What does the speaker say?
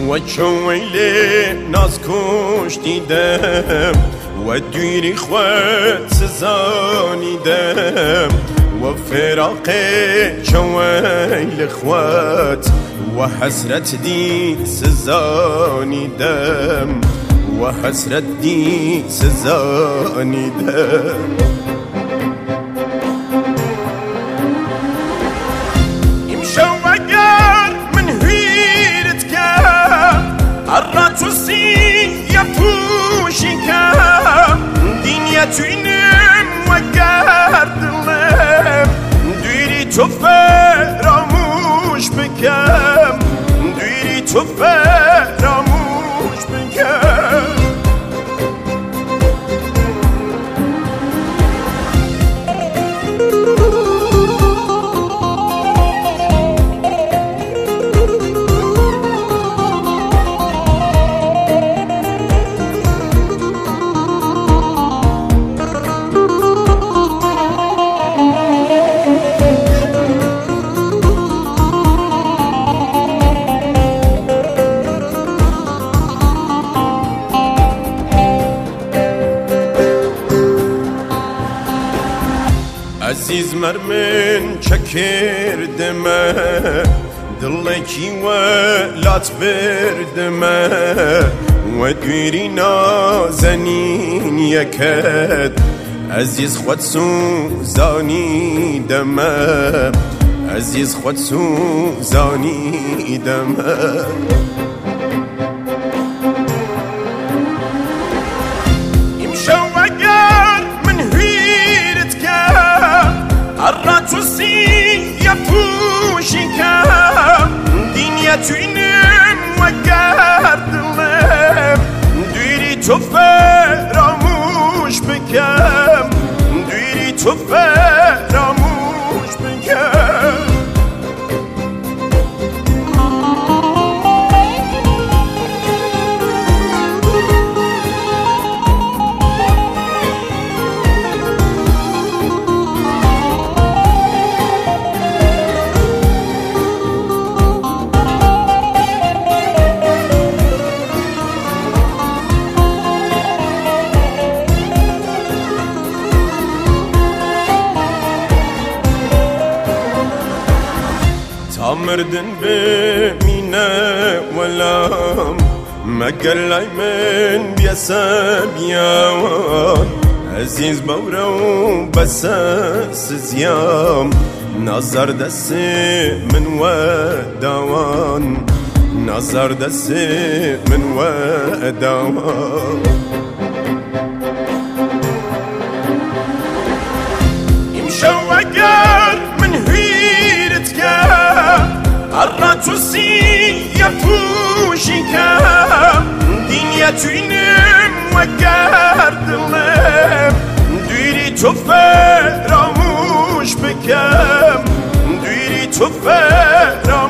و چویلی ناز کشتیدم و دویری خود سزانیدم و فراق چویل خود و حسرت دی سزانیدم و حسرت دی سزانیدم توینم و گردلم دویری تو فراموش بکم دویری تو فراموش بکم عزیز مرمن چکردمه دلکی ولات بردمه و دویری نازنین یکد عزیز خود سوزانی دمه عزیز خود سوزانی دمه توینم و گردلم دویری تو فراموش بکم دویری تو فراموش بکم مردن بمینه ولام مگر لای من بیاسم یاوان عزیز باورو بساس زیام نظر دست من و دوان نظر دست من و دوان توینم و گردلم دویری تو فراموش بکم دویری تو فراموش